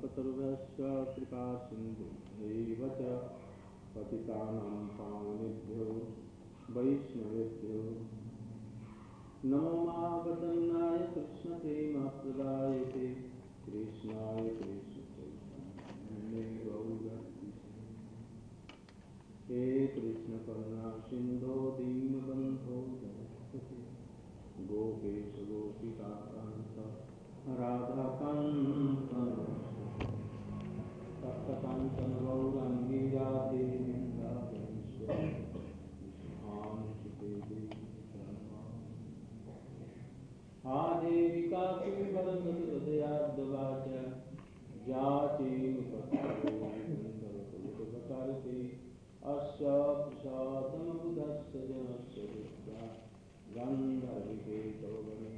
कल्पतरुभ्यश्च कृपा सिन्धुभ्यैव च पतितानां पावनेभ्यो वैष्णवेभ्यो नमो महावदन्नाय कृष्णप्रेमप्रदायते कृष्णाय कृष्णचैतन्ये गौरहरि हे कृष्ण करुणा सिन्धो दीनबन्धो जगत्पते गोपेश गोपिकान्त राधाकान्त तप्तकाञ्चन गौराङ्गी राधे वृन्दावनेश्वरी आदेवी कापी वरदति हृदयाद्वाच जाचे निपत्तोऽविन्दरतुलकटारते अस्य प्रसादमबुधस्य जनस्य विद्या गन्धर्विकेतवने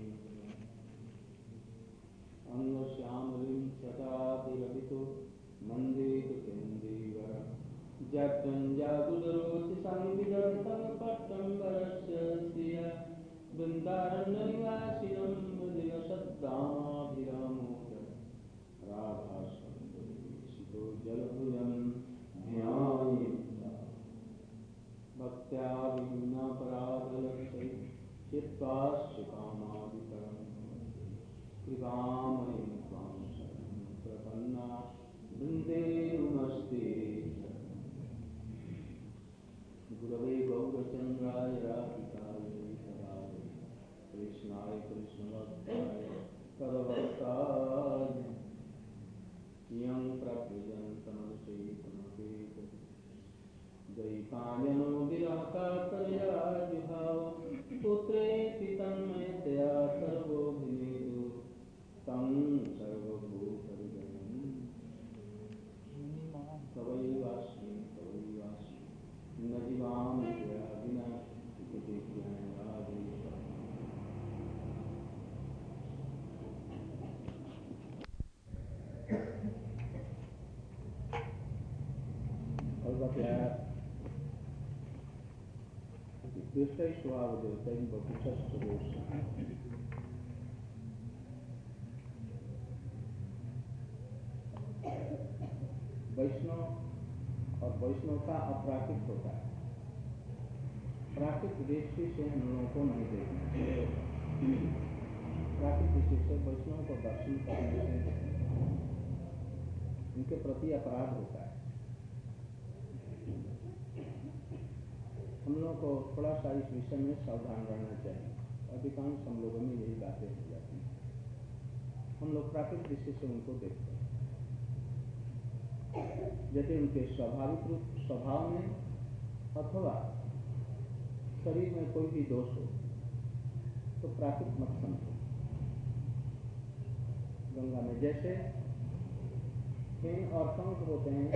अन्नश्यामलिं शताभिरभितो मन्देतु केन्दीवर जगञ्जागुदरोति संविदर्तं पट्टम्बरस्य श्रिया वृन्दारण्यनिवासिनं मृदिनशद्दामाभिरामोद राधास्वन्दरेशितो जलभुजं ध्यायेत्ता भक्त्या विघ्नापराधलक्षै चित्त्वाश्च कामादिकरं कृपामयं त्वां शरणं प्रपन्ना वृन्दे नमस्ते गुरवे गौरचन्द्राय राधिकाय कृष्णाय कृष्णभक्ताय तदभक्ताय यं प्रव्रजन्तमनुचेतमपेत दैपायनो विरहकातरया विभाव पुत्रेति तन्मयतया सर्वोऽभिनेदु तं सर्वभूतहृदयं तवैवास्मि न जीवामि त्वया विना इति ज्ञानादि स्वभावदेवतैः बपुषश्च दोष वैष्णव और वैष्णव का अपराकृत होता है। प्राकृत दृष्टि से हम लोगों को नहीं देखना चाहिए। प्राकृत दृष्टि से वैष्णव को दर्शन करने से उनके प्रति अपराध होता है। हम लोगों को थोड़ा सा इस विषय में सावधान रहना चाहिए। अधिकांश हम लोगों में यही बातें हो जाती हैं। हम लोग प्राकृतिक दृष्टि से उनको देखते हैं, जैसे उनके स्वाभाविक रूप स्वभाव में अथवा शरीर में कोई भी दोष हो तो प्राकृत मत समझो। गंगा में जैसे फेन और शंख होते हैं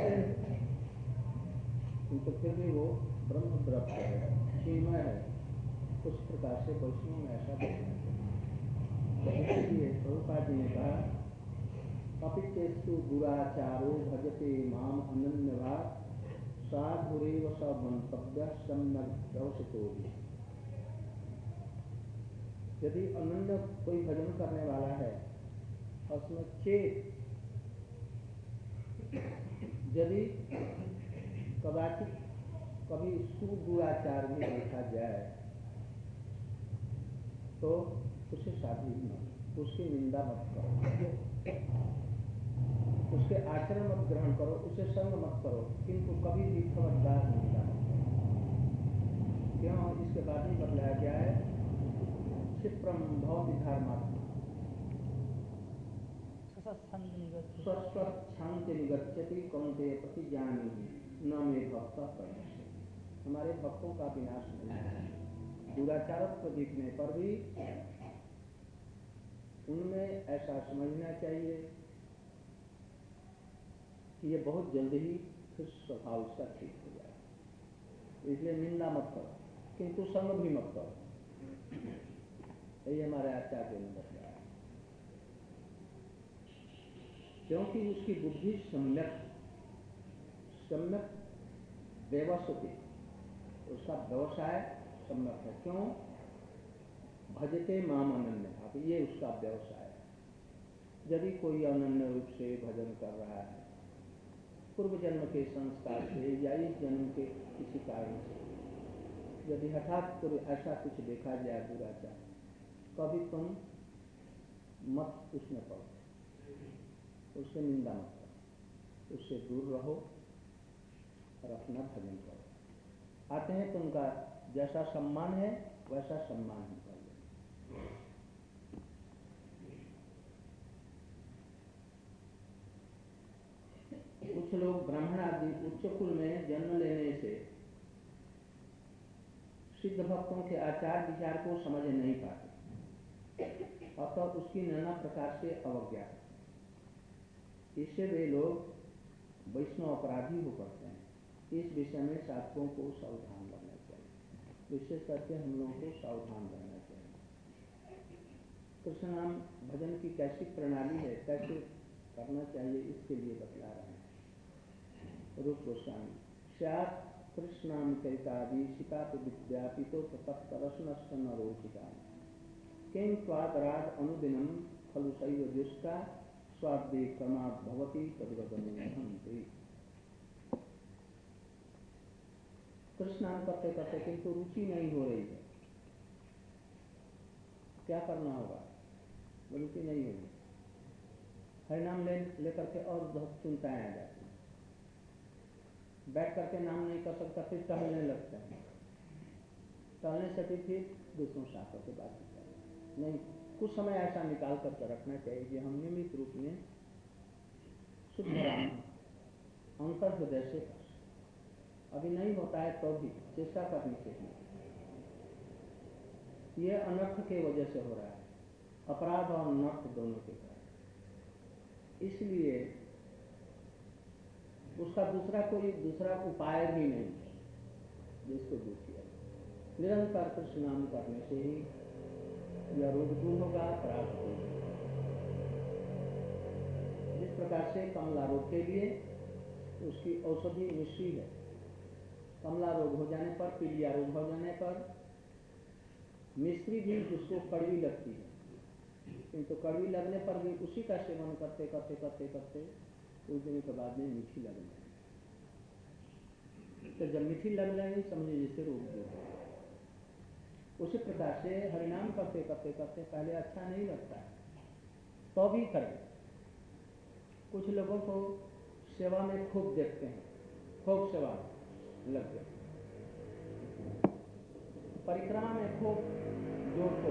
किंतु फिर भी वो ब्रह्म द्रव्य है, क्षीणमय है। उस प्रकार से वैष्णव में ऐसा देखना चाहिए। इसलिए प्रभुपाद जी ने कहा कपिचेस्तु दुराचारो भजते माम अनन्यभाव साधुरेव स मंतव्य सम्यक व्यवसितो। यदि अनन्य कोई भजन करने वाला है उसमें चेत यदि कदाचित कभी सुदुराचार भी देखा जाए तो उसे साधु मत, उसकी निंदा मत करो, उसके आचरण मत ग्रहण करो, उसे संग मत करो, किंतु कभी भी खबरदार निंदा मत करो। क्यों? इसके बाद ही बतलाया गया है क्षिप्रम भवति धर्मात्मा स्वच्छांति निगच्छति कौन्तेय प्रतिजानी न मे भक्त प्रणश्यति। हमारे भक्तों का विनाश नहीं है। दुराचारत्व दिखने पर भी उनमें ऐसा समझना चाहिए कि ये बहुत जल्दी ही फिर स्वभाव इसका ठीक हो जाए। इसलिए निंदा मत करो, किंतु संग भी मत करो। यही हमारे आचार्य ने बताया। क्योंकि उसकी बुद्धि सम्यक व्यवस्थित, उसका व्यवसाय सम्यक है। क्यों? भजते माम अनन्य भाव, ये उसका व्यवसाय है। यदि कोई अनन्य रूप से भजन कर रहा है, पूर्व जन्म के संस्कार से या इस जन्म के किसी कारण से, यदि हठात कोई ऐसा कुछ देखा जाए दुराचार, कभी तुम मत उसमें पड़ो, उससे निंदा मत करो, उससे दूर रहो और अपना भजन करो। आते हैं तो उनका जैसा सम्मान है वैसा सम्मान हम कर लेंगे। कुछ लोग ब्राह्मण आदि उच्च कुल में जन्म लेने से सिद्ध भक्तों के आचार विचार को समझ नहीं पाते, अतः उसकी नाना प्रकार से अवज्ञा करते। इससे वे लोग वैष्णव अपराधी हो पड़ते हैं। इस विषय में साधकों को सावधान रहना चाहिए, विशेष करके हम लोगों को सावधान रहना चाहिए। कृष्ण नाम भजन की कैसी प्रणाली है, कैसे करना चाहिए, इसके लिए बतला रहे हैं रूप गोस्वामी। स्यात् कृष्णाम चरितादि शिकात विद्यापितो तत्तरस्नश्च नरोचिता किं त्वादराग अनुदिनं खलु शैव दुष्टा स्वाब्दे क्रमात् भवति तद्वदनुहन्ति। कृष्णाम करते करते किंतु रुचि नहीं हो रही है, क्या करना होगा? रुचि नहीं होगी, हरिनाम लेकर के और बहुत चिंताएं आ जाती हैं, बैठ करके नाम नहीं कर सकता, फिर टहलने लगता है, टहलने से फिर दूसरों से आकर के बात नहीं। कुछ समय ऐसा निकाल करके रखना चाहिए कि हम नियमित रूप में शुद्ध राम अंतर हृदय से कर। अभी नहीं होता है तो भी चेष्टा करनी चाहिए। ये अनर्थ के वजह से हो रहा है, अपराध और अनर्थ दोनों के कारण। इसलिए उसका दूसरा उपाय भी नहीं है जिसको दूर किया। निरंतर कृष्ण नाम करने से ही यह रोग दूर होगा, अपराध दूर होगा। जिस प्रकार से कमला रोग के लिए उसकी औषधि मिश्री है, कमला रोग हो जाने पर, पीलिया रोग हो जाने पर मिश्री भी जिसको कड़वी लगती है, किंतु कड़वी लगने पर भी उसी का सेवन करते करते करते करते कुछ दिन के बाद में मीठी लगने लगेगी। तो जब मीठी लग जाएगी समझिए जैसे रोग दूर हो। उसी प्रकार से हरिनाम करते करते करते पहले अच्छा नहीं लगता है तो भी करें। कुछ लोगों को सेवा में खूब देखते हैं, खूब सेवा लग गए, परिक्रमा में खूब जोर को,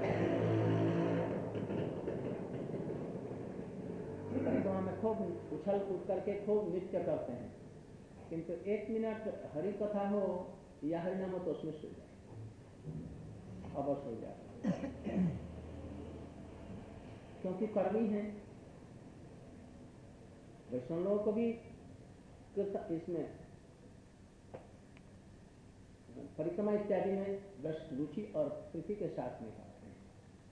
परिक्रमा में खूब उछल कूद करके खूब नृत्य करते हैं, किंतु 1 मिनट हरि कथा हो या हरिनाम हो तो उसमें सो जाए, अवश्य हो जाए, क्योंकि कर्मी है। वैष्णव लोगों को भी इसमें परिक्रमा इत्यादि में दृष्ट रुचि और प्रीति के साथ में करते हैं,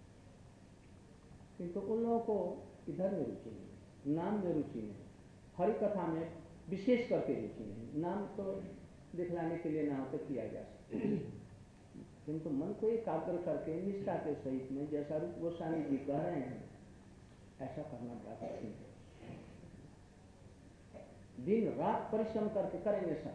किंतु उन लोगों को इधर में रुचि नहीं, नाम में रुचि नहीं, हरि कथा में विशेष करके रुचि नहीं। नाम तो दिखलाने के लिए ना हो तो किया जा सकता है, किंतु मन को एकाग्र करके निष्ठा के सहित में जैसा रूप गोस्वामी जी कह रहे हैं ऐसा करना बड़ा कठिन है। दिन रात परिश्रम करके करेंगे सब,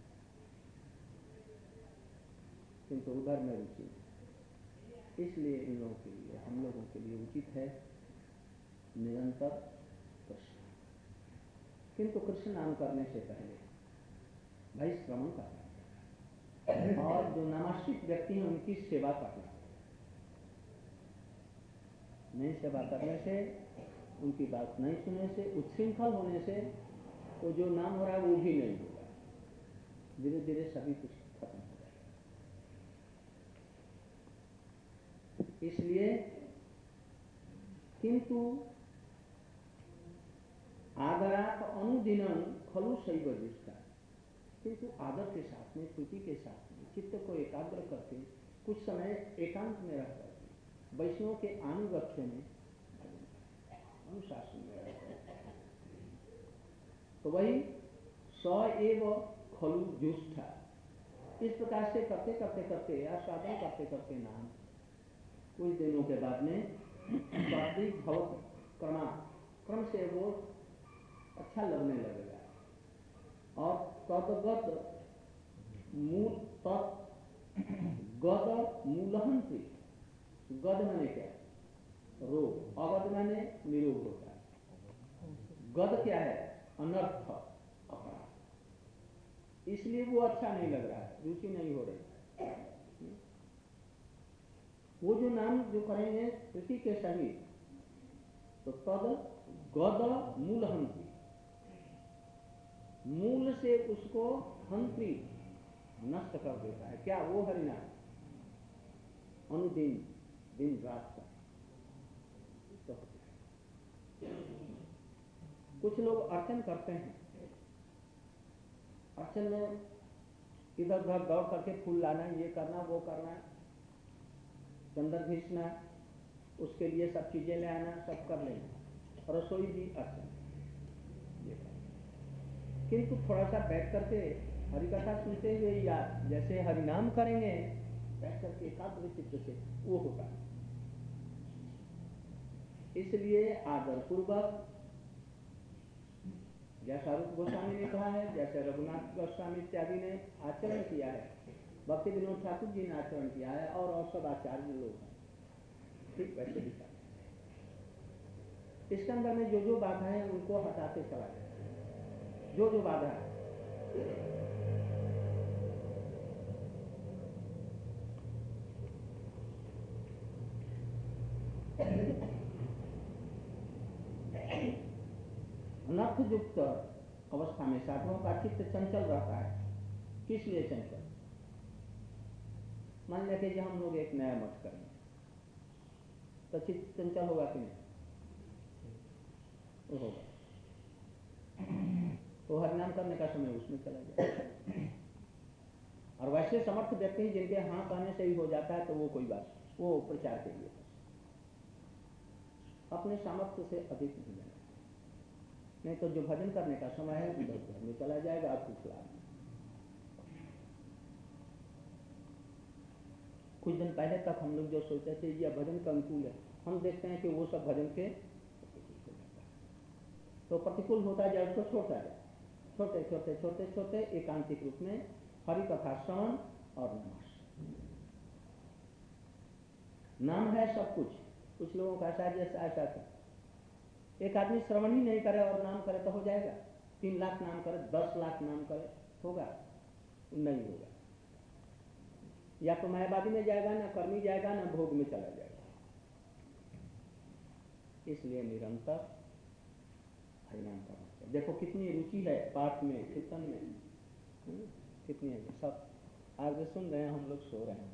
किंतु उधर में रुचि नहीं। इसलिए इन लोगों के लिए, हम लोगों के लिए उचित है निरंतर कृष्ण, किंतु कृष्ण नाम करने से पहले भाई श्रवण करना और जो नामाश्रित व्यक्ति हैं उनकी सेवा करना। नहीं सेवा करने से, उनकी बात नहीं सुनने से, उच्छृंखल होने से तो जो नाम हो रहा है वो भी नहीं होगा, धीरे धीरे सभी कुछ खत्म हो जाएगा। इसलिए किंतु आदरात अनुदिनं खलु शैव दृष्टा, किंतु आदर के साथ में, प्रीति के साथ में चित्त को एकाग्र करके कुछ समय एकांत में रह करके वैष्णव के अनुगत्य में अनुशासन में रहकर तो वही स एव खलु जुष्टा। इस प्रकार से करते करते करते या साधन करते करते नाम कुछ दिनों के बाद में स्वादिक भवति, क्रम से वो अच्छा लगने लगेगा। और तदगत मूल गद मूलहन थी। गद माने क्या? रोग। अगद माने निरोग होता है। गद क्या है? अनर्थ, अपराध। इसलिए वो अच्छा नहीं लग रहा है, रुचि नहीं हो रही। वो जो नाम जो करेंगे कृति के सहित, तो तद गद मूल हंत्री, मूल से उसको हंत्री नष्ट कर देता है। क्या? वो हरिनाम अनुदिन दिन रात का। तो कुछ लोग अर्चन करते हैं, अर्चन में इधर उधर दौड़ करके फूल लाना, ये करना वो करना, चंदन घिसना, उसके लिए सब चीजें ले आना, सब कर लेना, रसोई भी अर्चन, ये कर। किंतु थोड़ा सा बैठ करके हरिकथा सुनते हुए या जैसे हरिनाम करेंगे बैठ करके एकाग्र चित्त से, वो होगा। इसलिए आदर पूर्वक, जैसा रूप गोस्वामी ने कहा है, जैसे रघुनाथ गोस्वामी इत्यादि ने आचरण किया है, भक्ति विनोद ठाकुर जी ने आचरण किया है, और सब आचार्य लोग हैं, ठीक वैसे भी करना। इसके अंदर में जो जो बाधा है उनको हटाते चला जाए। जो जो बाधा है अनर्थयुक्त अवस्था में साधुओं का चित्त चंचल रहता है। किस लिए चंचल? मान लिया कि हम लोग एक नया मठ करेंगे, तो चित्त चंचल होगा कि नहीं? होगा। तो हरिनाम करने का समय उसमें चला जाए। और वैसे समर्थ व्यक्ति जिनके हाँ कहने से ही हो जाता है, तो वो कोई बात, वो प्रचार के लिए अपने सामर्थ्य से अधिक नहीं जाना, नहीं तो जो भजन करने का समय है उधर घर में चला जाएगा, आपको खिला। कुछ दिन पहले तक हम लोग जो सोचते थे यह भजन का अनुकूल है, हम देखते हैं कि वो सब भजन के प्रतिकूल हो जाता है। तो प्रतिकूल होता जाए उसको छोड़ता जाए, छोटे छोटे छोटे छोटे एकांतिक रूप में हरि कथा श्रवण और नमाज। नाम है सब कुछ। कुछ लोगों का ऐसा था, एक आदमी श्रवण ही नहीं करे और नाम करे तो हो जाएगा? 3 लाख नाम करे, 10 लाख नाम करे, होगा? नहीं होगा। या तो मायावादी में जाएगा, ना कर्मी जाएगा, ना भोग में चला जाएगा। इसलिए निरंतर हरिनाम करना चाहिए। देखो कितनी रुचि है पाठ में, कीर्तन में, कितनी है। सब आज सुन रहे हैं, हम लोग सो रहे हैं।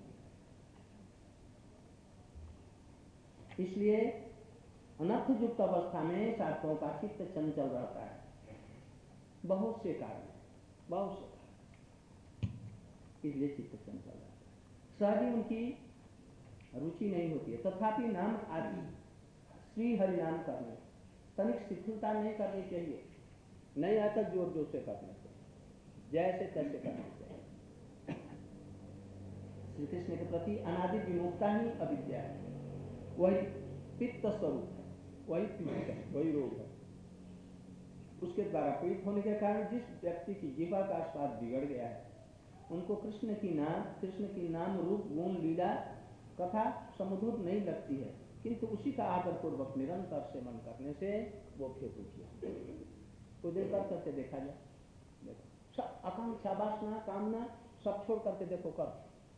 इसलिए अनर्थयुक्त अवस्था में साधकों का चित्त चंचल रहता है। बहुत से कारण, बहुत से कारण, इसलिए चित्त चंचल रहता है। सहजी उनकी रुचि नहीं होती है, तथापि नाम आदि श्री हरिनाम करने तनिक शिथिलता नहीं करनी चाहिए। नहीं आता जोर जोर से करना चाहिए, जैसे तैसे करना चाहिए। श्री कृष्ण के प्रति अनादि विमुखता ही अविद्या है, वही पित्त स्वरूप है, वही पीड़ित है, वही रोग है। उसके द्वारा पीड़ित होने के कारण जिस व्यक्ति की जीवा का स्वाद बिगड़ गया है, उनको कृष्ण की नाम रूप गुण लीला कथा समुद्र नहीं लगती है, किंतु उसी का आदर पूर्वक निरंतर सेवन करने से वो फिर रुचि कुछ देर कर करके देखा जाए। देखो सब आकांक्षा वासना कामना सब छोड़ करके देखो कर,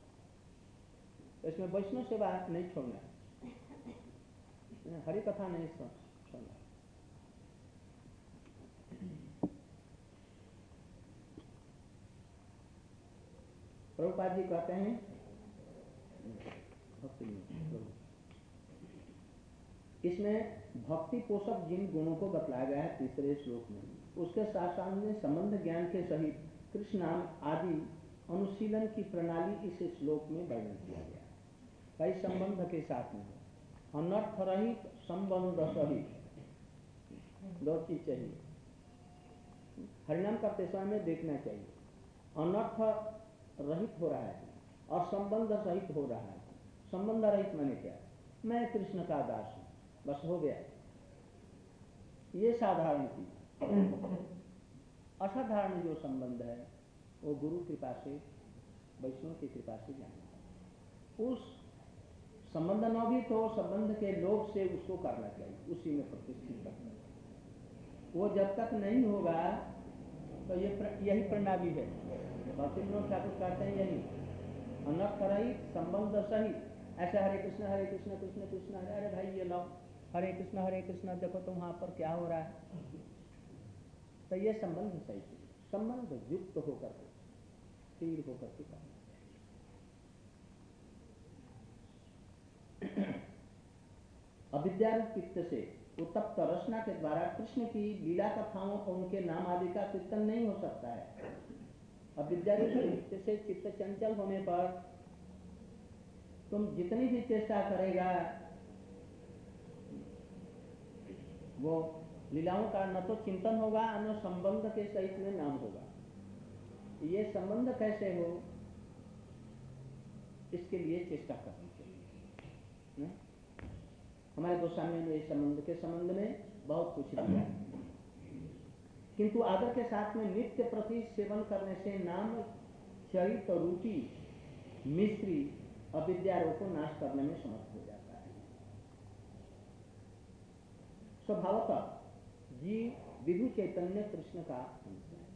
इसमें वैष्णव सेवा नहीं छोड़ना, हरि कथा नहीं छोड़ना। प्रभुपाद जी कहते हैं, इसमें भक्ति पोषक जिन गुणों को बतलाया गया है तीसरे श्लोक में, उसके साथ साथ में संबंध ज्ञान के सहित कृष्ण नाम आदि अनुशीलन की प्रणाली इस श्लोक में वर्णन किया गया है। कई संबंध के साथ में अनर्थ रहित संबंध सहित दो चीज चाहिए। हरिनाम करते समय में देखना चाहिए अनर्थ रहित हो रहा है और संबंध सहित हो रहा है। संबंध रहित माने क्या? मैं कृष्ण का दास हूं, बस हो गया, ये साधारण चीज। असाधारण जो संबंध है वो गुरु कृपा से, वैष्णव की कृपा से जाना। उस संबंध न भी तो संबंध के लोभ से उसको करना चाहिए, उसी में प्रतिष्ठित करना चाहिए। वो जब तक नहीं होगा तो यही प्रणाली है। भक्ति विनोद ठाकुर कहते हैं यही, अनर्थ रहित संबंध सहित। ऐसे हरे कृष्ण कृष्ण कृष्ण हरे, अरे भाई ये लो हरे कृष्ण, देखो तो वहां पर क्या हो रहा है। तो ये संबंध सहित, संबंध युक्त होकर के, स्थिर होकर के करना। अविद्या चित्त से उत्तप्त रचना के द्वारा कृष्ण की लीला कथाओं और उनके नाम आदि का कीर्तन नहीं हो सकता है। अविद्या चित्त से चित्त चंचल होने पर तुम जितनी भी चेष्टा करेगा वो लीलाओं का न तो चिंतन होगा न संबंध के सहित में नाम होगा। ये संबंध कैसे हो, इसके लिए चेष्टा करनी चाहिए। हमारे गोस्वामी ने इस संबंध के संबंध में बहुत कुछ दिया, किंतु आदर के साथ में नित्य प्रति सेवन करने से नाम चरित्र रूपी मिश्री अविद्यारों को नाश करने में समर्थ हो जाता है। स्वभावतः जीव विभु चैतन्य कृष्ण का अंश है,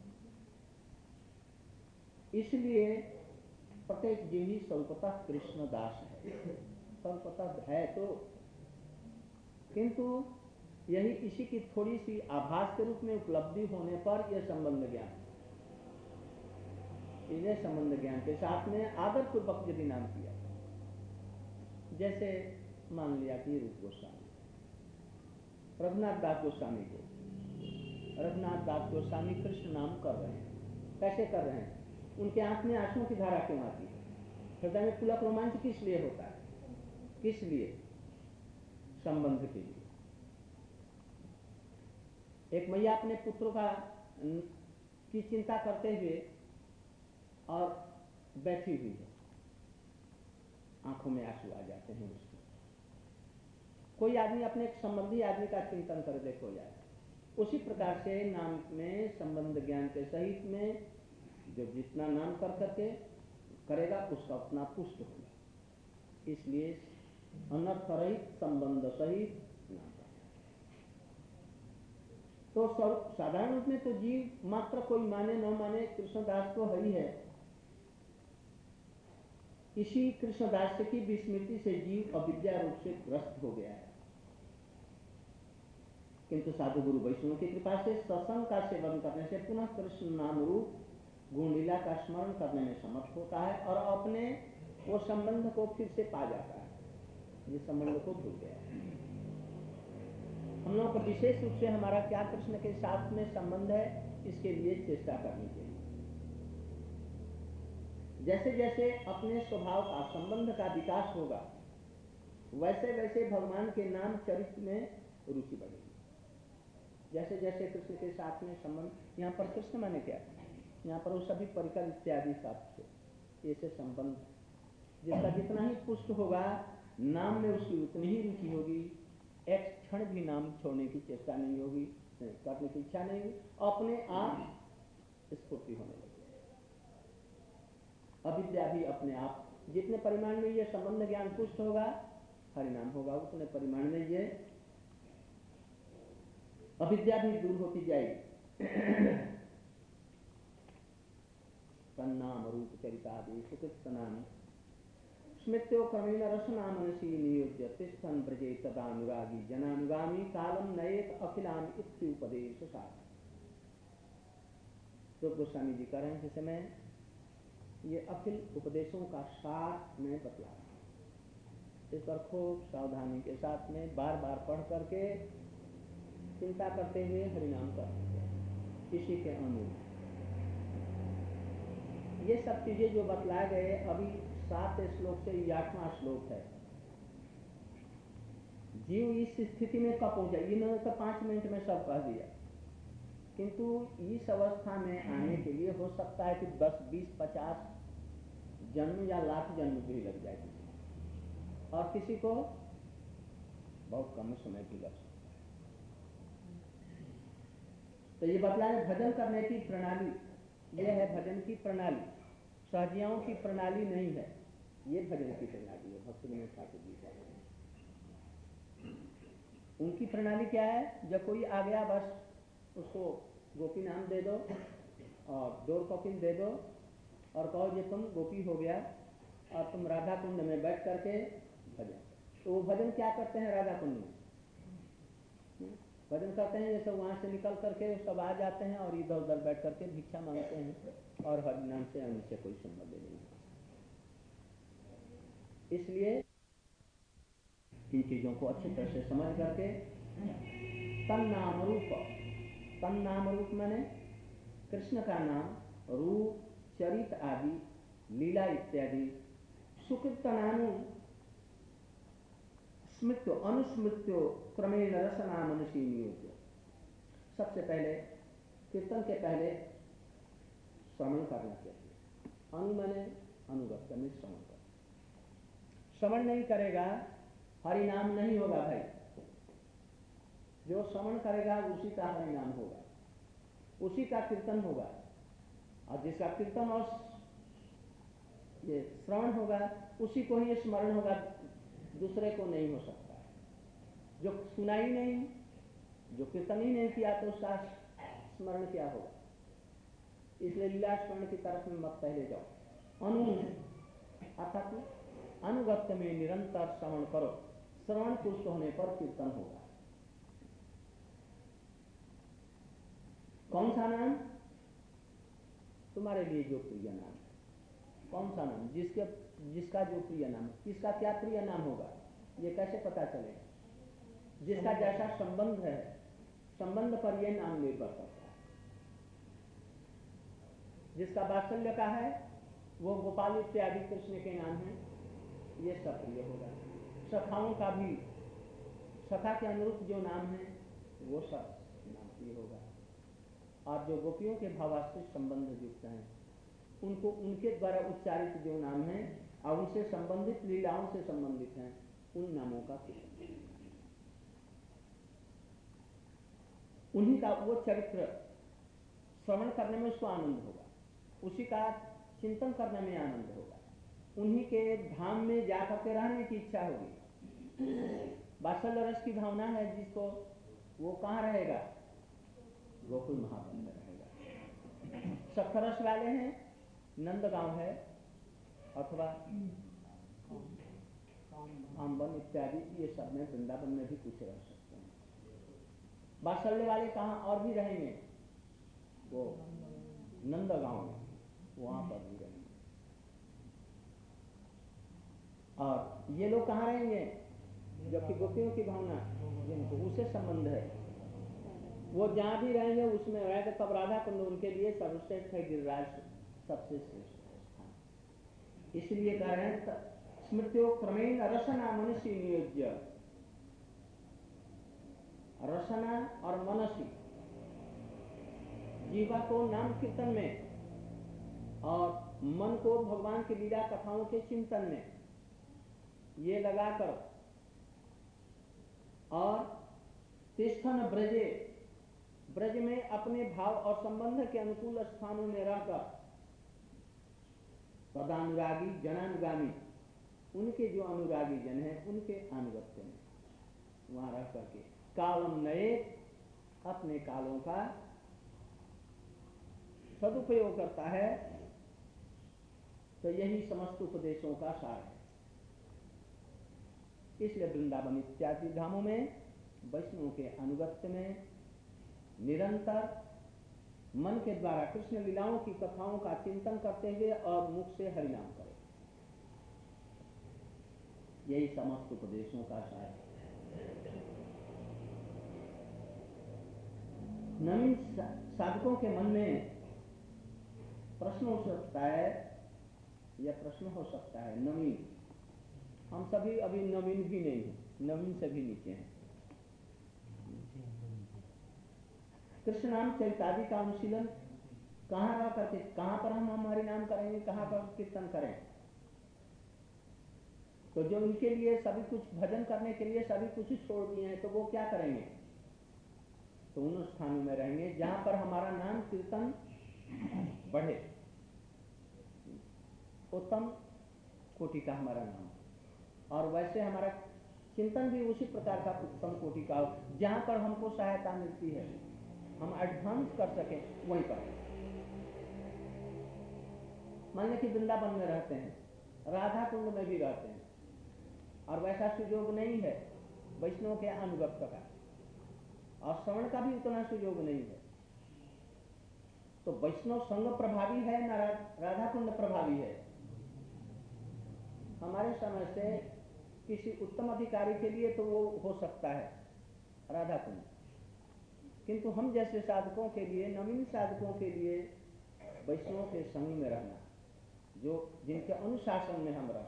इसलिए प्रत्येक जीव ही स्वरूपतः कृष्ण दास है। स्वरूपतः है तो, किंतु यही इसी की थोड़ी सी आभास के रूप में उपलब्धि होने पर यह संबंध ज्ञान, इन्हें संबंध ज्ञान के साथ में आदर पूर्वक यदि नाम किया, जैसे मान लिया कि रूप गोस्वामी, रघुनाथ दास गोस्वामी को, रघुनाथ दास गोस्वामी कृष्ण नाम कर रहे हैं। कैसे कर रहे हैं? उनके आंख में आंसुओं की धारा क्यों आती है? हृदय में पुलक रोमांच किस लिए होता है? किस लिए? संबंध के लिए। एक मैया अपने पुत्रों का की चिंता करते हुए और बैठी हुई है, आंखों में आंसू आ जाते हैं उसके। कोई आदमी अपने एक संबंधी आदमी का चिंतन कर देखो जाए, उसी प्रकार से नाम में संबंध ज्ञान के सहित में जो जितना नाम कर करके करेगा उसका उतना पुष्ट होगा। इसलिए अनर्थ रहित संबंध सहित नाम करना। तो साधारण रूप में तो जीव मात्र कोई माने न माने कृष्णदास तो है ही है। इसी कृष्णदास की विस्मृति से जीव अविद्या रूप से ग्रस्त हो गया है, किंतु साधु गुरु वैष्णव की कृपा से सत्संग का सेवन करने से पुनः कृष्ण नाम रूप गुण लीला का स्मरण करने में समर्थ होता है और अपने वो संबंध को फिर से पा जाता है, जिस संबंध को भूल गया। हम लोगों को विशेष रूप से हमारा क्या कृष्ण के साथ में संबंध है, इसके लिए चेष्टा करनी चाहिए। जैसे जैसे अपने स्वभाव का संबंध का विकास होगा, वैसे वैसे भगवान के नाम चरित्र में रुचि बढ़ेगी। जैसे जैसे कृष्ण के साथ में संबंध, यहाँ पर कृष्ण माने क्या, यहाँ पर वो सभी परिकर इत्यादि साथ से ऐसे संबंध, जिसका जितना ही पुष्ट होगा नाम में उसकी उतनी ही रुचि होगी, एक क्षण भी नाम छोड़ने की चेष्टा नहीं होगी, करने की इच्छा नहीं होगी, अपने आप स्फूर्ति होने लगेगी। अविद्या भी अपने आप, जितने परिमाण में ये संबंध ज्ञान पुष्ट होगा, हरिनाम होगा, उतने परिमाण में ये अविद्या भी दूर होती जाएगी। तन्नाम रूप चरितादि सुकृत नाम स्मृत्यो क्रमेण रसनामनसी नियोज्य तिष्ठन् ब्रजे तदानुरागी जनानुगामी कालम नयेत अखिलाम इत्युपदेश साधन। तो गोस्वामी जी कह रहे हैं, जिस समय ये अखिल उपदेशों का सार मैं बतला रहा हूं, इस पर खूब सावधानी के साथ में बार बार पढ़ करके चिंता करते हुए हरिनाम कर, इसी के अनुरूप ये सब चीजें जो बतलाए गए, अभी 7 श्लोक से 8वां श्लोक है। जीव इस स्थिति में कब पहुंचा, इन्होंने तो 5 मिनट में सब कह दिया, किंतु इस अवस्था में आने के लिए हो सकता है कि 10, 20, 50 जन्म या लाख जन्म भी लग जाए किसी को, और किसी को बहुत कम समय भी लग सकता है। तो ये बतलाए भजन करने की प्रणाली, ये है भजन की प्रणाली, सहजियाओं की प्रणाली नहीं है, ये भजन की प्रणाली है। भक्त विनोद ठाकुर जी का उनकी प्रणाली क्या है, जब कोई आ गया बस उसको गोपी नाम दे दो और डोर कॉपिन दे दो और कहो ये तुम गोपी हो गया और तुम राधा कुंड में बैठ करके भजन। तो वो भजन क्या करते हैं राधा कुंड में? भजन करते हैं, ये सब वहाँ से निकल करके सब आ जाते हैं और इधर उधर बैठ करके भिक्षा मांगते हैं और हरि नाम से उनसे कोई संबंध नहीं है। इसलिए इन चीजों को अच्छी तरह से समझ करके तन नाम रूप माने कृष्ण का नाम, रूप, चरित आदि, लीला इत्यादि, सुकृतनानु स्मृत्यो अनुस्मृत्यो क्रमेण रसना मनुष्य नियोज्य। सबसे पहले कीर्तन के पहले श्रवण करना चाहिए। अनु माने अनुगत में श्रवण कर, श्रवण नहीं करेगा हरि नाम नहीं होगा भाई। जो श्रवण करेगा उसी का हरि नाम होगा, उसी का कीर्तन होगा, और जिसका कीर्तन और ये श्रवण होगा उसी को ही स्मरण होगा, दूसरे को नहीं हो सकता। जो सुना ही नहीं, जो कीर्तन ही नहीं किया तो उसका स्मरण क्या होगा? इसलिए लीला स्मरण की तरफ में मत पहले जाओ। अर्थात अनुगत्य में निरंतर श्रवण करो, श्रवण पुष्ट होने पर कीर्तन होगा। कौन सा नाम? तुम्हारे लिए जो प्रिय नाम है। कौन सा नाम? जिसका जो प्रिय नाम है। किसका क्या प्रिय नाम होगा ये कैसे पता चलेगा? जिसका जैसा संबंध है, संबंध पर यह नाम निर्भर करता है। जिसका वात्सल्य का है वो गोपाल इत्यादि कृष्ण के नाम है, ये सब प्रिय होगा। सखाओं का भी सखा के अनुरूप जो नाम है वो सब नाम प्रिय होगा। और जो गोपियों के भावाश्रित संबंध युक्त हैं उनको उनके द्वारा उच्चारित जो नाम है और उनसे संबंधित लीलाओं से संबंधित हैं उन नामों का उन्हीं का वो चरित्र श्रवण करने में उसको आनंद होगा, उसी का चिंतन करने में आनंद होगा, उन्हीं के धाम में जाकर के रहने की इच्छा होगी। वात्सल्य रस की भावना है जिसको, वो कहाँ रहेगा? गोकुल महावन में रहेगा। सखरस वाले हैं, नंदगांव है अथवा आमवन इत्यादि, ये सब में वृंदावन में भी कुछ रह सकते हैं। वात्सल्य वाले कहाँ और भी रहेंगे? वो नंदगांव में, वहां पर भी रहेंगे। और ये लोग कहाँ रहेंगे? जबकि गोपियों की भावना जिनको उसे संबंध है वो जहां भी रहेंगे उसमें रहेंगे। तब राधा कुंड उनके लिए सर्वश्रेष्ठ है, गिरिराज सबसे श्रेष्ठ स्थान। इसलिए कह रहे हैं स्मृत्यो क्रमेण रसना मनुष्य नियोज्य। रसना और मनसी, जीवा को नाम कीर्तन में और मन को भगवान की लीला कथाओं के चिंतन में, ये लगाकर और तिष्ठन ब्रजे, ब्रज में अपने भाव और संबंध के अनुकूल स्थानों में रहकर पदानुरागी जनानुगामी, उनके जो अनुरागी जन हैं उनके अनुगत्य में वहां रह करके कालम नए अपने कालों का सदुपयोग करता है। तो यही समस्त उपदेशों का सार है। इसलिए वृंदावन इत्यादि धामों में वैष्णव के अनुगत्य में निरंतर मन के द्वारा कृष्ण लीलाओं की कथाओं का चिंतन करते हुए और मुख से हरिनाम करें, यही समस्त उपदेशों का सार है। नवीन साधकों के मन में प्रश्न हो सकता है, यह प्रश्न हो सकता है नवीन, हम सभी अभी नवीन भी नहीं हैं, नवीन से भी नीचे हैं। कृष्ण नाम चरितादि का अनुशीलन कहाँ रह करके, कहाँ पर हम हमारे नाम करेंगे, कहाँ पर कीर्तन करें? तो जो उनके लिए सभी कुछ भजन करने के लिए सभी कुछ छोड़ दिए हैं तो वो क्या करेंगे? तो उन स्थानों में रहेंगे जहां पर हमारा नाम कीर्तन बढ़े, उत्तम कोटि का हमारा नाम, और वैसे हमारा चिंतन भी उसी प्रकार का उत्तम कोटि का हो, जहां पर हमको सहायता मिलती है, हम एडवांस कर सकें वहीं पर। मान लें कि वृंदावन में रहते हैं, राधा कुंड में भी रहते हैं, और वैसा सुयोग नहीं है वैष्णव के अनुगत्य का, और श्रवण का भी उतना सुयोग नहीं है, तो वैष्णव संग प्रभावी है ना राधा कुंड प्रभावी है? हमारे समय से किसी उत्तम अधिकारी के लिए तो वो हो सकता है राधा कुंड, किंतु हम जैसे साधकों के लिए, नवीन साधकों के लिए वैष्णव के संग में रहना, जो जिनके अनुशासन में हम रह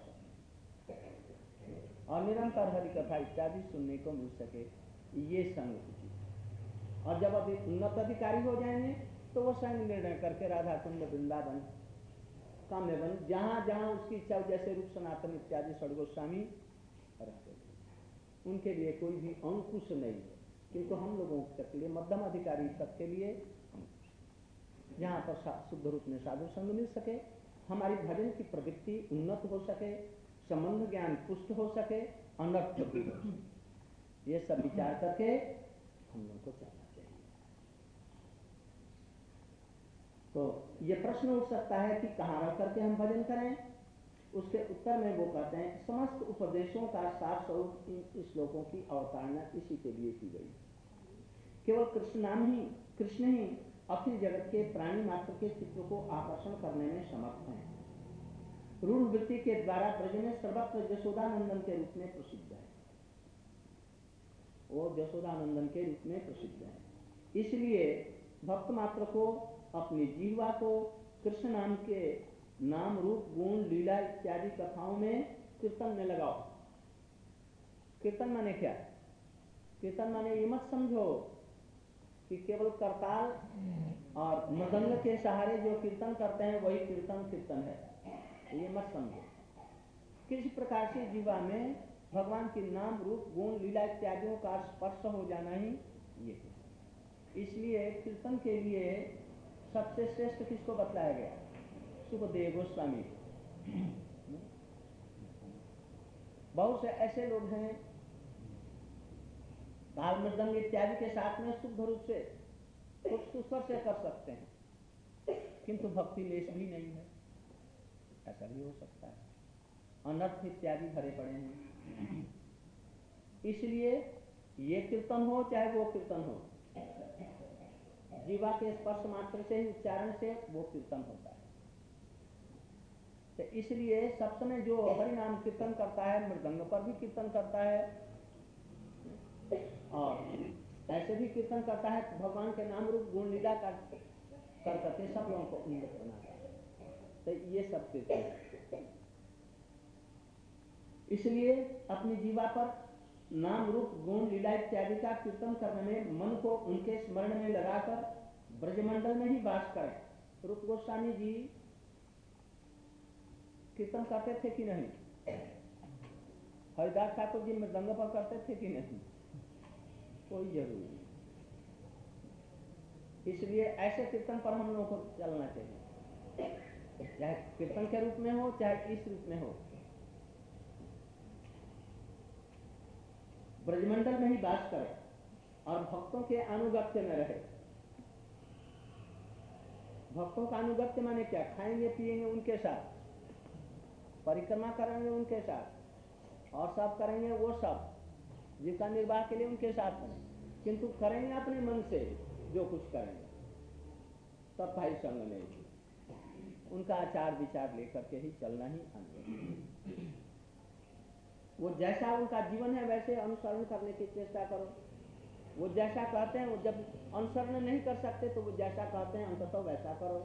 सकें और निरंतर हरि कथा इत्यादि सुनने को मिल सके, ये संग उचित। और जब अभी उन्नत अधिकारी हो जाएंगे तो वो संग निर्णय करके राधा कुंड, वृंदावन, काम्यवन, जहां जहां उसकी इच्छा, जैसे रूप सनातन इत्यादि षड्गोस्वामी रहते थे, उनके लिए कोई भी अंकुश नहीं है, किंतु हम लोगों तक के लिए, मध्यम अधिकारी तक के लिए जहाँ पर शुद्ध रूप में साधु संग मिल सके, हमारी भजन की प्रवृत्ति उन्नत हो सके, संबंध ज्ञान पुष्ट हो सके, अनर्थ दूर हो सके, ये सब विचार करके हम लोग को चलना चाहिए। तो ये प्रश्न उठ सकता है कि कहाँ रह करके हम भजन करें? उसके उत्तर में वो कहते हैं, समस्त उपदेशों का सार स्वरूप इन श्लोकों की अवतारणा इसी के लिए की गई। केवल कृष्ण ही अखिल जगत के प्राणी मात्र के चित्त को आकर्षण करने में समर्थ हैं। रूढ़ वृत्ति के द्वारा ब्रज में सर्वत्र यशोदानंदन के रूप में प्रसिद्ध है, वो यशोदानंदन के रूप में प्रसिद्ध है। इसलिए भक्त मात्र को अपनी जीवा को कृष्ण नाम के नाम रूप गुण लीला इत्यादि कथाओं में कीर्तन में लगाओ। कीर्तन माने क्या? कीर्तन माने ये मत समझो कि केवल करताल और मृदंग के सहारे जो कीर्तन करते हैं वही कीर्तन है, ये मत समझो। किसी प्रकार से जीवा में भगवान के नाम रूप गुण लीला इत्यादियों का स्पर्श हो जाना ही ये कीर्तन। इसलिए कीर्तन के लिए सबसे श्रेष्ठ किसको बतलाया गया? सुखदेव गोस्वामी। बहुत से ऐसे लोग हैं ताल मृदंग इत्यादि के साथ में शुद्ध रूप से स्वर से कर सकते हैं, किंतु भक्ति लेश भी नहीं है, ऐसा भी हो सकता है। अनर्थ इत्यादि भरे पड़े हैं। इसलिए ये कीर्तन हो चाहे वो कीर्तन हो, जीवा के स्पर्श मात्र से ही, उच्चारण से वो कीर्तन होता है। तो इसलिए सब समय जो हरि नाम कीर्तन करता है, मृदंग पर भी कीर्तन करता है और ऐसे भी कीर्तन करता है, भगवान के नाम रूप गुण लीला कर करके सब लोगों को उन्नत बनाता है। तो ये सब कीर्तन है। इसलिए अपनी जीवा पर नाम रूप गुण लीला इत्यादि का कीर्तन करने में मन को उनके स्मरण में लगाकर ब्रजमंडल में ही वास करें। रूप गोस्वामी जी कीर्तन करते थे कि नहीं? हरिदास ठाकुर जी मृदंग पर करते थे कि नहीं? कोई जरूरी नहीं। इसलिए ऐसे कीर्तन पर हम लोगों को चलना चाहिए, चाहे कीर्तन के रूप में हो चाहे इस रूप में हो, ब्रजमंडल में ही वास करे और भक्तों के अनुगत्य में रहे। भक्तों का अनुगत्य माने क्या? खाएंगे पिएंगे उनके साथ, परिक्रमा करेंगे उनके साथ, और सब करेंगे वो सब, जीविका निर्वाह के लिए उनके साथ बने, किंतु करेंगे अपने मन से जो कुछ करेंगे, तब भाई संग नहीं, उनका आचार विचार लेकर के ही चलना ही अनुगत्य। वो जैसा उनका जीवन है वैसे अनुसरण करने की चेष्टा करो। वो जैसा कहते हैं, वो जब अनुसरण नहीं कर सकते तो वो जैसा कहते हैं अंततः वैसा करो।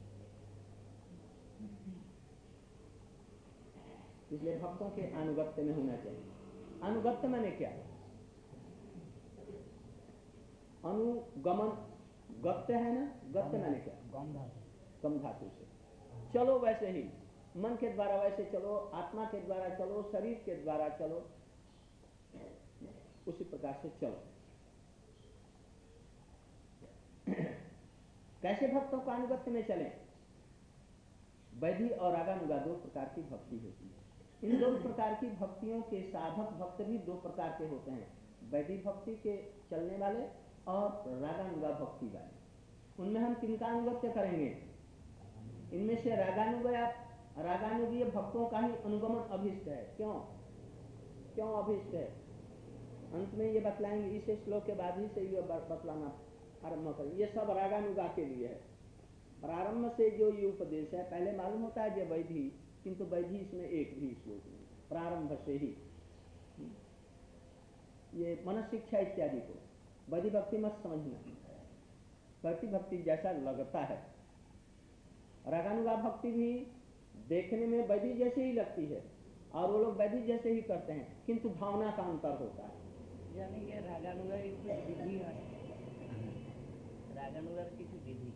इसलिए भक्तों के अनुगत्य में होना चाहिए। अनुगत्य माने क्या? अनुगमन, गत्य है ना, गत्य माने क्या? गम धातु से चलो, वैसे ही मन के द्वारा वैसे चलो, आत्मा के द्वारा चलो, शरीर के द्वारा चलो, उसी प्रकार से चलो। कैसे भक्तों का अनुगत्य में चलें? वैधि और रागानुगा दो प्रकार की भक्ति होती है। इन दो प्रकार की भक्तियों के साधक भक्त भी दो प्रकार के होते हैं, वैधि भक्ति के चलने वाले और रागानुगा भक्ति वाले। उनमें हम किनका अनुगत्य करेंगे? इनमें से रागानुगीय भक्तों का ही अनुगमन अभिष्ट है। क्यों अभिष्ट है? अंत में ये बतलाएंगे, इस श्लोक के बाद ही से ये बतलाना आरम्भ करें। ये सब रागानुगा के लिए है। प्रारंभ से जो ये उपदेश है, पहले मालूम होता है ये वैधि, किंतु वैधि इसमें एक भी श्लोक नहीं, प्रारंभ से ही ये मन शिक्षा इत्यादि को वैधि भक्ति मत समझना, वैधि भक्ति जैसा लगता है। रागानुगा भक्ति भी देखने में वैधि जैसे ही लगती है और वो लोग वैधि जैसे ही करते हैं, किंतु भावना का अंतर होता है। यानी कि रागानुगा की कुछ विधि है, रागानुगा की कुछ विधि,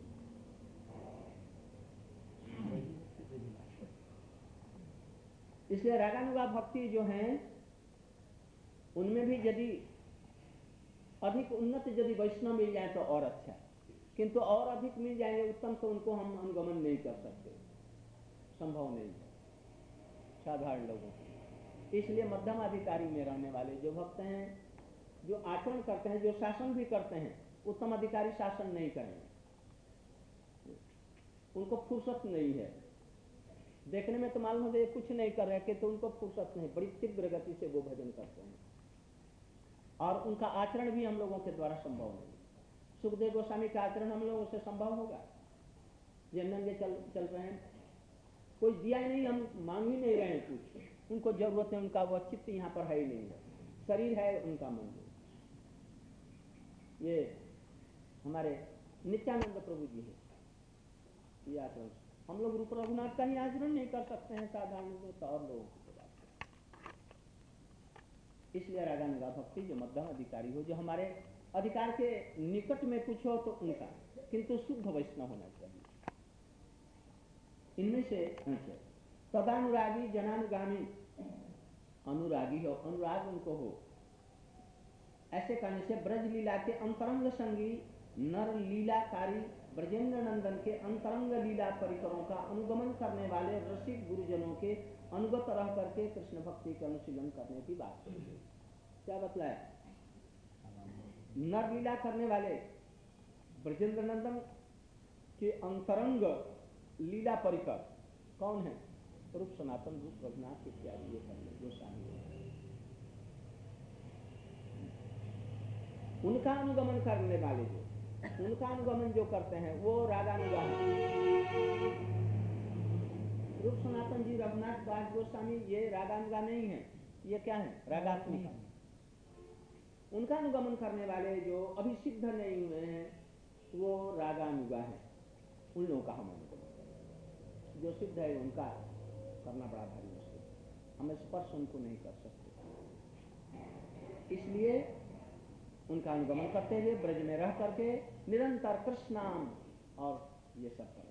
इसलिए रागानुगा भक्ति जो है उनमें भी यदि अधिक उन्नत यदि वैष्णव मिल जाए तो और अच्छा है, किंतु और अधिक मिल जाएंगे उत्तम तो उनको हम अनुगमन नहीं कर सकते, संभव नहीं है साधारण लोगों को। इसलिए मध्यम अधिकारी में रहने वाले जो भक्त हैं, जो आचरण करते हैं, जो शासन भी करते हैं, उत्तम अधिकारी शासन नहीं करेंगे, उनको फुर्सत नहीं है। देखने में तो मालूम हो कुछ नहीं कर रहे, तो उनको फुर्सत नहीं, बड़ी तीव्र गति से वो भजन करते हैं और उनका आचरण भी हम लोगों के द्वारा संभव नहीं। सुखदेव गोस्वामी का आचरण हम लोगों से संभव होगा? ये नंगे चल रहे हैं, कोई दिया ही नहीं, हम मांग ही नहीं रहे हैं कुछ, उनको जरूरत है, उनका वह चित्त यहाँ पर है ही नहीं है, शरीर है उनका मन है। ये हमारे नित्यानंद प्रभु जी है, ये आचरण हम लोग रूप रघुनाथ का ही आचरण नहीं कर सकते हैं साधारण लोगों तो और लोगों की बात। इसलिए रागानुगा भक्ति जो मध्यम अधिकारी हो, जो हमारे अधिकार के निकट में कुछ हो तो उनका, किंतु शुद्ध वैष्णव होना चाहिए। इनमें से तदानुरागी जनानुगामी, अनुरागी हो, अनुराग उनको हो, ऐसे करने से ब्रज लीला के अंतरंग संगी नर लीलाकारी ब्रजेंद्र नंदन के अंतरंग लीला परिकरों का अनुगमन करने वाले रसिक गुरुजनों के अनुगत रह करके कृष्ण भक्ति का अनुशीलन करने की बात करेंगे। क्या बतलाया? नर लीला करने वाले ब्रजेंद्र नंदन के अंतरंग लीला परिकर कौन है? रूप सनातन, रूप रघुनाथ इत्यादि ये करने जो शामिल है, उनका अनुगमन करने वाले जो, उनका अनुगमन जो करते हैं वो रागानुगा है। रूप सनातन जी, रघुनाथ दास गोस्वामी ये रागानुगा नहीं है, ये क्या है? रागात्मिक। उनका अनुगमन करने वाले जो अभी सिद्ध नहीं हुए हैं वो रागानुगा है, उन लोगों का हम अनुगमन करें। जो सिद्ध है उनका करना बड़ा भारी मुश्किल, हम स्पर्श उनको नहीं कर सकते, इसलिए उनका अनुगमन करते हुए ब्रज में रह करके निरंतर कृष्ण नाम और ये सब करेंगे।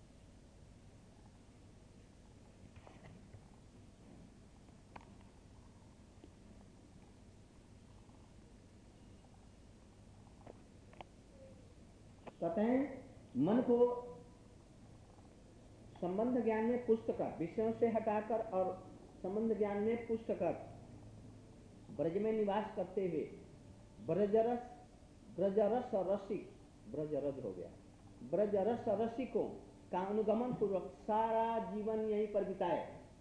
कहते हैं मन को संबंध ज्ञान में पुष्ट कर, विषयों से हटाकर और संबंध ज्ञान में पुष्ट कर ब्रज में निवास करते हुए ब्रजरस रसिक, ब्रजरज हो गया, ब्रजरस रसिकों का अनुगमन पूर्वक सारा जीवन यहीं पर बिताए।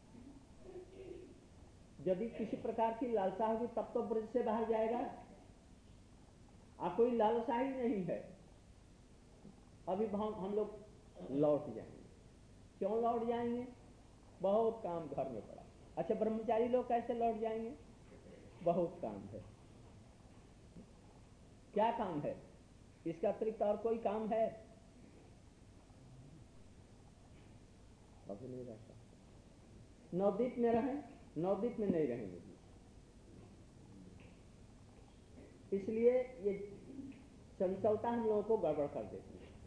यदि किसी प्रकार की लालसा होगी तब तो ब्रज से बाहर जाएगा, कोई लालसा ही नहीं है, अभी हम लोग लौट जाएंगे। क्यों लौट जाएंगे? बहुत काम घर में पड़ा। अच्छा, ब्रह्मचारी लोग कैसे लौट जाएंगे? बहुत काम है। क्या काम है? इसका अतिरिक्त और कोई काम है? अभी नहीं रह सकते। नवद्वीप में रहें, नवद्वीप में नहीं रहेंगे, इसलिए ये चंचलता हम लोगों को गड़बड़ कर देती है।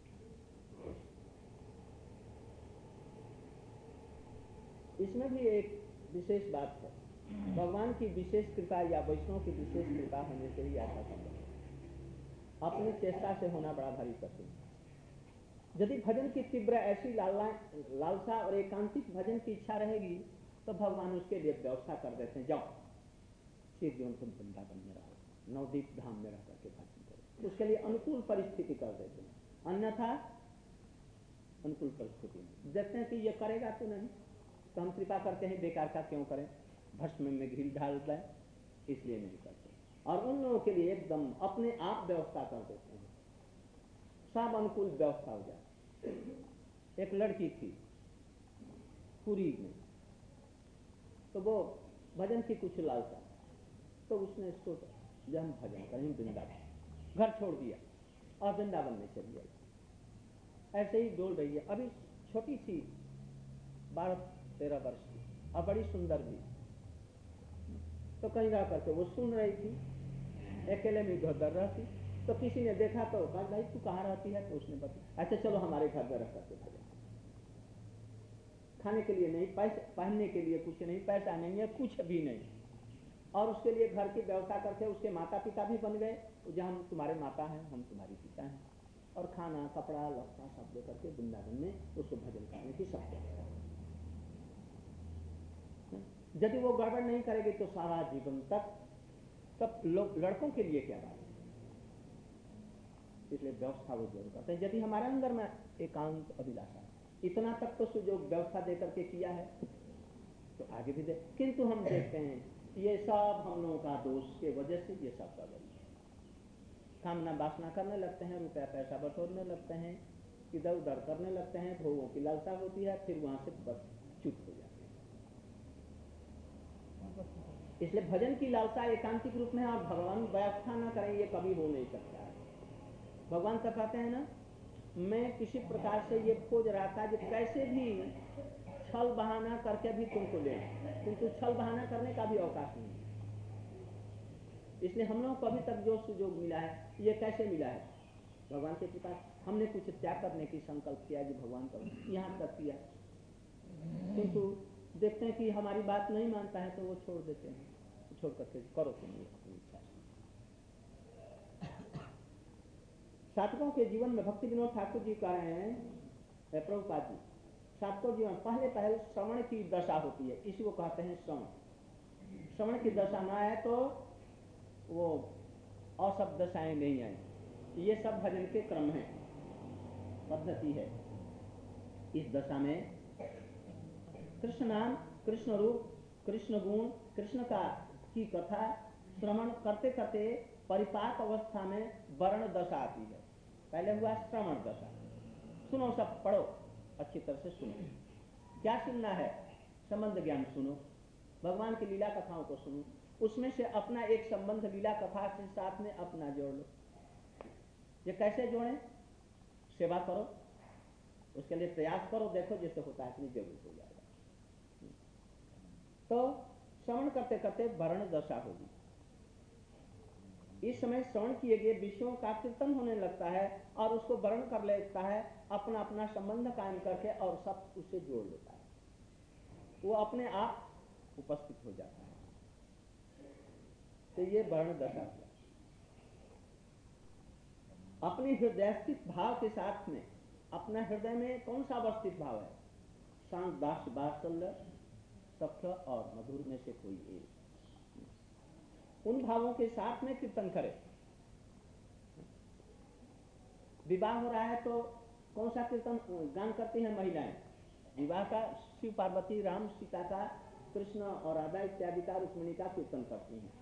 इसमें भी एक विशेष बात है, भगवान की विशेष कृपा या वैष्णव की विशेष कृपा होने से ही ऐसा संभव है। अपनी चेष्टा से होना बड़ा भारी कठिन है। यदि भजन की तीव्र ऐसी लालसा और एकांतिक भजन की इच्छा रहेगी तो भगवान उसके लिए व्यवस्था कर देते हैं, जाओ सिर्फ जीवन तुम वृंदावन में रहो, नवदीप धाम में रह करके भजन करो, उसके लिए अनुकूल परिस्थिति कर देते हैं। अन्यथा अनुकूल परिस्थिति में देखते हैं कि ये करेगा तो नहीं, तो हम कृपा करते हैं बेकार का क्यों करें, भस्म में घी डाल दें, इसलिए नहीं करते। और उन लोगों के लिए एकदम अपने आप व्यवस्था कर देते हैं, सब अनुकूल व्यवस्था हो जाए। एक लड़की थी पुरी में, तो वो भजन की कुछ लालसा, तो उसने सोचा जब हम भजन करें वृंदावन, घर छोड़ दिया और वृंदावन में चली आई। ऐसे ही डोल रही है, अभी छोटी सी 12-13 वर्ष की और बड़ी सुंदर भी। तो कहीं रह करके वो सुन रही थी, अकेले में घर रहती, तो किसी ने देखा तो कहा भाई तू कहाँ रहती है, तो उसने बताया अच्छा चलो हमारे घर में रह करके भजन। खाने के लिए नहीं, पैसे पहनने के लिए कुछ नहीं, पैसा नहीं है, कुछ भी नहीं, और उसके लिए घर की व्यवस्था करके उसके माता पिता भी बन गए, जहाँ हम तुम्हारे माता हैं हम तुम्हारी पिता हैं, और खाना कपड़ा लत्ता सब दे करके वृंदावन में उसको भजन करने की सब व्यवस्था। यदि वो गड़बड़ नहीं करेगी तो सारा जीवन तक सब लोग लड़कों के लिए क्या बात है, इसलिए व्यवस्था वो जरूर करते हैं। यदि हमारे अंदर में एकांत अभिलाषा, इतना तक तो सुजोग व्यवस्था दे करके किया है तो आगे भी दे, किंतु हम देखते हैं ये सब हम लोगों का दोष के वजह से ये सब कर रही है। कामना वासना करने लगते हैं, रुपया पैसा बटोरने लगते हैं, इधर उधर करने लगते हैं, भोगों की लालसा होती है, फिर वहां से बस चुप हो जाते हैं। इसलिए भजन की लालसा एकांतिक रूप में, और भगवान व्यवस्था न करें ये कभी हो नहीं सकता है। भगवान तो कहते हैं ना, मैं किसी प्रकार से ये खोज रहा था कि कैसे भी छल बहाना करके भी तुमको ले, किंतु छल बहाना करने का भी अवकाश नहीं है। इसलिए हम लोगों को अभी तक जो सुयोग मिला है ये कैसे मिला है, भगवान के कृपा। हमने कुछ त्याग करने की संकल्प किया कि भगवान को यहाँ तक किया, किंतु देखते हैं कि हमारी बात नहीं मानता है तो वो छोड़ देते हैं, छोड़ करके करो तुम ये अपनी इच्छा से। साधकों के जीवन में भक्ति विनोद ठाकुर जी कह रहे हैं, प्रभुपाद जी, साधकों जीवन पहले श्रवण की दशा होती है, इसी को कहते हैं श्रवण। श्रवण की दशा ना आए तो वो और सब दशाएं नहीं आए, ये सब भजन के क्रम है, पद्धति है। इस दशा में कृष्ण नाम, कृष्ण रूप, कृष्ण गुण, कृष्ण का की कथा श्रवण करते करते परिपाक अवस्था में वर्ण दशा आती है। पहले हुआ श्रवण दशा, सुनो सब पढ़ो, अच्छी तरह से सुनो। क्या सुनना है, संबंध ज्ञान सुनो, भगवान की लीला कथाओं को सुनो, उसमें से अपना एक संबंध लीला कथा के साथ में अपना जोड़ लो। ये कैसे जोड़ें, सेवा करो, उसके लिए प्रयास करो, देखो जैसे होता है कि नहीं जरूर हो जाएगा। तो श्रवण करते करते वर्ण दशा होगी। इस समय श्रवण किए गए विषयों का कीर्तन होने लगता है और उसको वर्ण कर लेता है, अपना अपना संबंध कायम करके, और सब उससे जोड़ लेता है, वो अपने आप उपस्थित हो जाता है। तो ये वर्ण दशा है। अपने हृदय स्थित भाव के साथ में, अपना हृदय में कौन सा अवस्थित भाव है, शांत दास वात्सल्य सख्य और मधुर में से कोई एक, उन भावों के साथ में कीर्तन करे। विवाह हो रहा है तो कौन सा कीर्तन गान करती हैं महिलाएं, विवाह का शिव पार्वती राम सीता का, कृष्ण और राधा इत्यादि का, रुक्मिणी का कीर्तन करती हैं।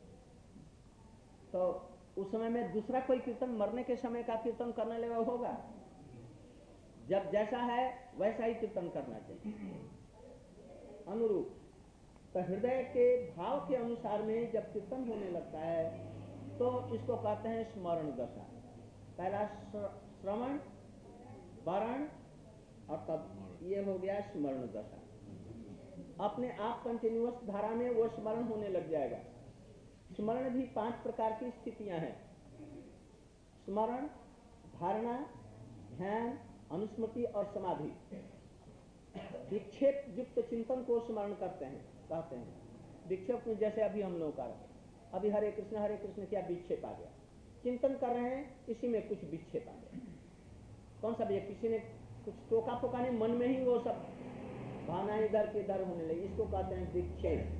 तो उस समय में दूसरा कोई कीर्तन मरने के समय का कीर्तन करने लगा होगा, जब जैसा है वैसा ही कीर्तन करना चाहिए, अनुरूप। तो हृदय के भाव के अनुसार में जब कीर्तन होने लगता है तो इसको कहते हैं स्मरण दशा। पहला श्रवण, वरण, और तब ये हो गया स्मरण दशा। अपने आप कंटिन्यूअस धारा में वो स्मरण होने लग जाएगा। स्मरण भी 5 प्रकार की स्थितियां हैं, स्मरण, धारणा, ध्यान, अनुस्मृति और समाधि। विक्षेप युक्त चिंतन को स्मरण करते हैं, कहते हैं। विक्षेप में जैसे अभी हम लोग का अभी हरे कृष्ण किया, विक्षेप आ गया, चिंतन कर रहे हैं, इसी में कुछ विक्षेप आ गया। कौन सा भी, किसी ने कुछ टोका फोका नहीं, मन में ही वो सब भावना इधर के इधर होने लगी, इसको कहते हैं विक्षेप।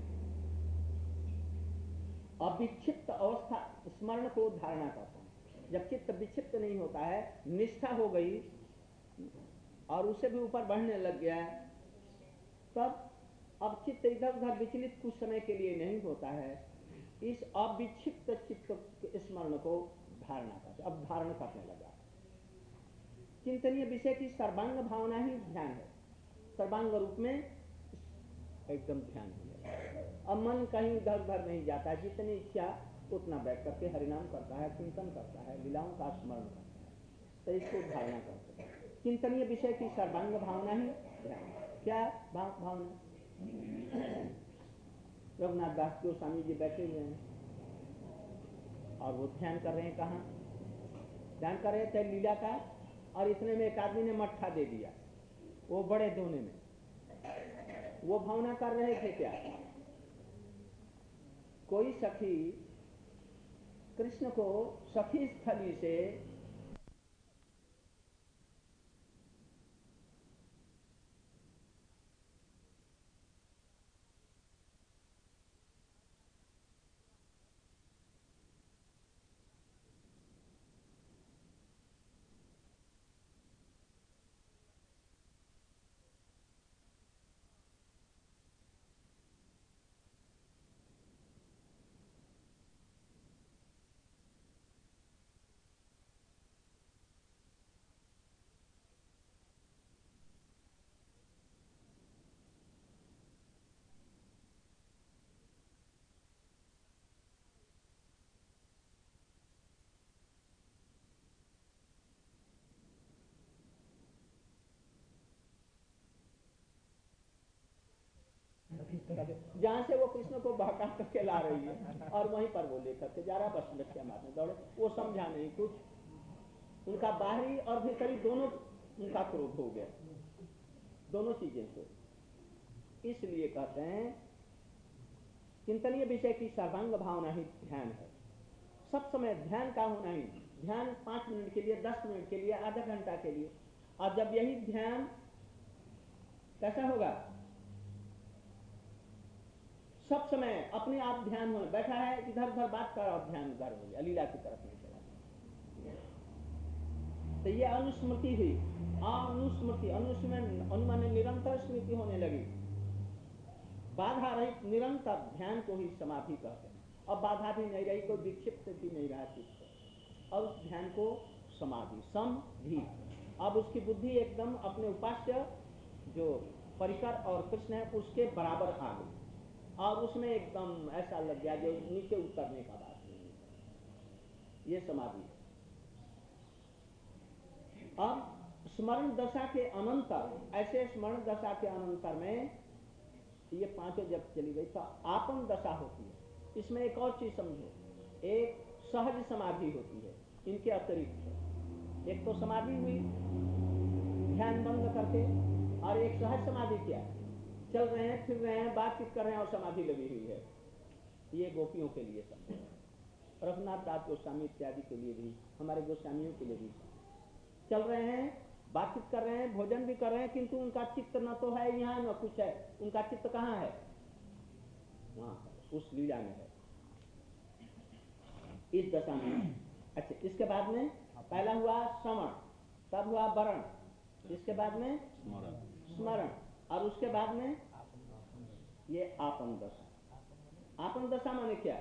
अविक्षिप्त अवस्था स्मरण को धारणा कहते हैं। जब चित्त विक्षिप्त नहीं होता है, निष्ठा हो गई और उससे भी ऊपर बढ़ने लग गया, तब अब चित्त इधर उधर विचलित कुछ समय के लिए नहीं होता है। इस अविक्षिप्त चित्त स्मरण को धारणा करते, अब धारण करने लगा। चिंतनीय विषय की सर्वांग भावना ही ध्यान है, सर्वांग रूप में एकदम ध्यान है। अब मन कहीं इधर उधर नहीं जाता है, जितनी इच्छा उतना बैठ करके हरिनाम करता है, चिंतन करता है, लीलाओं का स्मरण करता है, तो इसको धारणा करते हैं। चिंतनीय विषय की सर्वांग भावना ही ध्यान। क्या भावना? रघुनाथ दास गोस्वामी जी बैठे हुए हैं और वो ध्यान कर रहे हैं। कहाँ ध्यान कर रहे थे? लीला का। और इतने में एक आदमी ने मट्ठा दे दिया, वो बड़े धोने में। वो भावना कर रहे थे क्या? कोई सखी कृष्ण को सखी स्थली से जहां से वो कृष्ण को बहका करके ला रही है और वहीं पर वो लेकर के जा रहा, बस लक्ष्य मारने दौड़े। वो समझा नहीं कुछ, उनका बाहरी और भीतरी दोनों उनका क्रोध हो गया, दोनों चीजें से। इसलिए कहते हैं चिंतनीय विषय की सर्वांग भावना ही ध्यान है। सब समय ध्यान का होना ही, ध्यान 5 मिनट के लिए, 10 मिनट के लिए, आधा घंटा के लिए। और जब यही ध्यान कैसा होगा? सब समय अपने आप ध्यान होना, बैठा है इधर उधर बात कर और ध्यान उधर हो गया, लीला की तरफ नहीं चला। तो ये अनुस्मृति हुई। अनुस्मृति, अनुमान निरंतर स्मृति होने लगी। बाधा रहित निरंतर ध्यान को ही समाधि कहते हैं। अब बाधा भी नहीं रही, कोई विक्षिप्त भी नहीं रहा चित्त, और उस ध्यान को समाधि, समधि। अब उसकी बुद्धि एकदम अपने उपास्य जो परिकर और कृष्ण है उसके बराबर आ गई, और उसमें एकदम ऐसा लग गया जो नीचे उतरने का बात नहीं है। ये समाधि है। अब स्मरण दशा के अनंतर, ऐसे स्मरण दशा के अनंतर में ये पांचों जब चली गई तो आपन दशा होती है। इसमें एक और चीज समझो, एक सहज समाधि होती है इनके अतिरिक्त। एक तो समाधि हुई ध्यान बंद करके, और एक सहज समाधि क्या है? चल रहे हैं, फिर रहे हैं, बातचीत कर रहे हैं और समाधि लगी हुई है। ये गोपियों के लिए समझो, रघुनाथ दास गोस्वामी इत्यादि के लिए भी, हमारे गोस्वामियों के लिए भी। चल रहे हैं, बातचीत कर रहे हैं, भोजन भी कर रहे हैं, किंतु उनका चित्त न तो है यहाँ न कुछ है। उनका चित्त कहाँ है? वहाँ उस लीला में है, इस दशा में। अच्छा, इसके बाद में पहला हुआ श्रवण, तब हुआ वरण, इसके बाद में स्मरण, और उसके बाद में ये आपन दशा। आपन दशा माने क्या?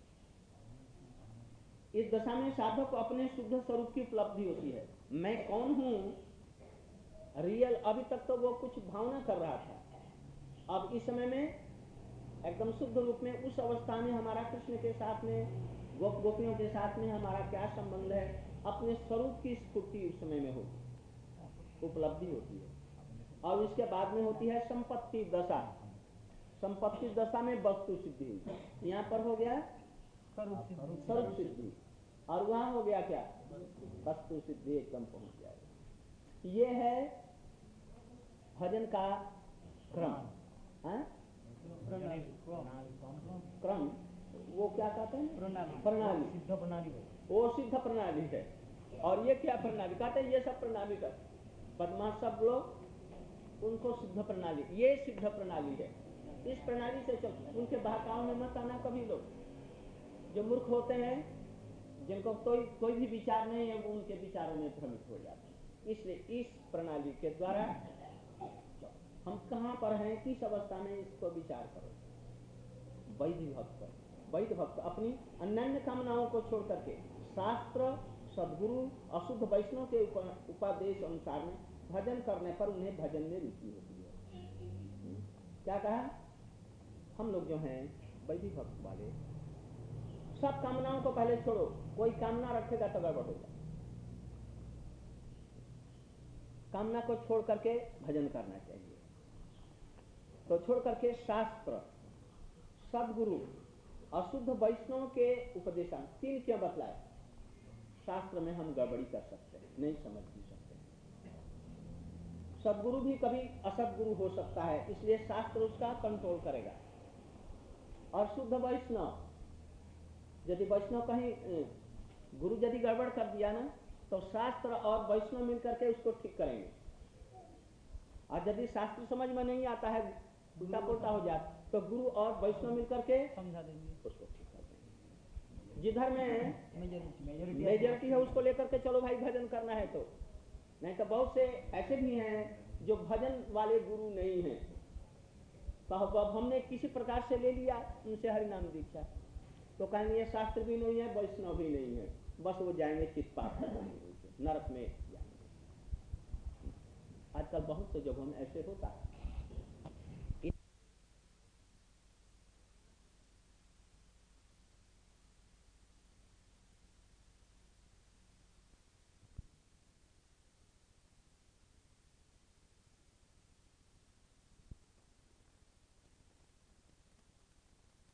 इस दशा में साधक को अपने शुद्ध स्वरूप की उपलब्धि होती है। मैं कौन हूं रियल, अभी तक तो वो कुछ भावना कर रहा था। अब इस समय में एकदम शुद्ध रूप में उस अवस्था में हमारा कृष्ण के साथ में, गोपियों के साथ में हमारा क्या संबंध है, अपने स्वरूप की स्फूर्ति उस समय में होती, उपलब्धि होती है। और इसके बाद में होती है संपत्ति दशा। संपत्ति दशा में वस्तु सिद्धि हुई, यहाँ पर हो गया स्वरूप सिद्धि, और वहां हो गया क्या? वस्तु सिद्धि, एकदम पहुंच जाएगा। ये है भजन का क्रम। क्रम वो क्या कहते हैं? प्रणाली। वो सिद्ध प्रणाली है। और ये क्या प्रणाली कहते हैं, ये सब प्रणाली का पद्मा सब लोग उनको सिद्ध प्रणाली, ये सिद्ध प्रणाली है। इस प्रणाली से चल, उनके बहकाव में मत आना कभी लोग। जो मूर्ख होते हैं, जिनको कोई भी विचार नहीं है, वो उनके विचारों में भ्रमित हो जाते हैं। इसलिए इस प्रणाली के द्वारा हम कहाँ पर हैं, किस अवस्था में, इसको विचार करो। वैध भक्त अपनी अनन्य कामनाओं को छोड़ करके शास्त्र, सदगुरु, अशुद्ध वैष्णव के उपदेश अनुसार में भजन करने पर उन्हें भजन में रुचि होती है। क्या कहा, हम लोग जो हैं वैदिक भक्त वाले, सब कामनाओं को पहले छोड़ो। कोई कामना रखेगा तो गड़बड़ हो जाए। कामना को छोड़ करके भजन करना चाहिए। तो छोड़ करके शास्त्र, सदगुरु, अशुद्ध वैष्णव के उपदेश, तीन क्यों बतलाए? शास्त्र में हम गड़बड़ी कर सकते हैं, नहीं समझ भी सकते हैं। सदगुरु भी कभी असदगुरु हो सकता है, इसलिए शास्त्र उसका कंट्रोल करेगा। और शुद्ध वैष्णव, यदि वैष्णव कहीं गुरु यदि गड़बड़ कर दिया ना, तो शास्त्र और वैष्णव मिलकर के उसको ठीक करेंगे। और यदि शास्त्र समझ में नहीं आता है, उल्टा पुल्टा हो जाता, तो गुरु और वैष्णव मिलकर के समझा देंगे, उसको ठीक कर देंगे। जिधर में मेजॉरिटी है उसको लेकर के चलो भाई, भजन करना है तो। नहीं तो बहुत से ऐसे भी हैं जो भजन वाले गुरु नहीं हैं, तो अब हमने किसी प्रकार से ले लिया उनसे हरिनाम दीक्षा, तो कहेंगे ये शास्त्र भी नहीं है, वैष्णव भी नहीं है, बस वो जाएंगे चित्पात नरक में जाएंगे। आजकल बहुत से जगहों में ऐसे होता है।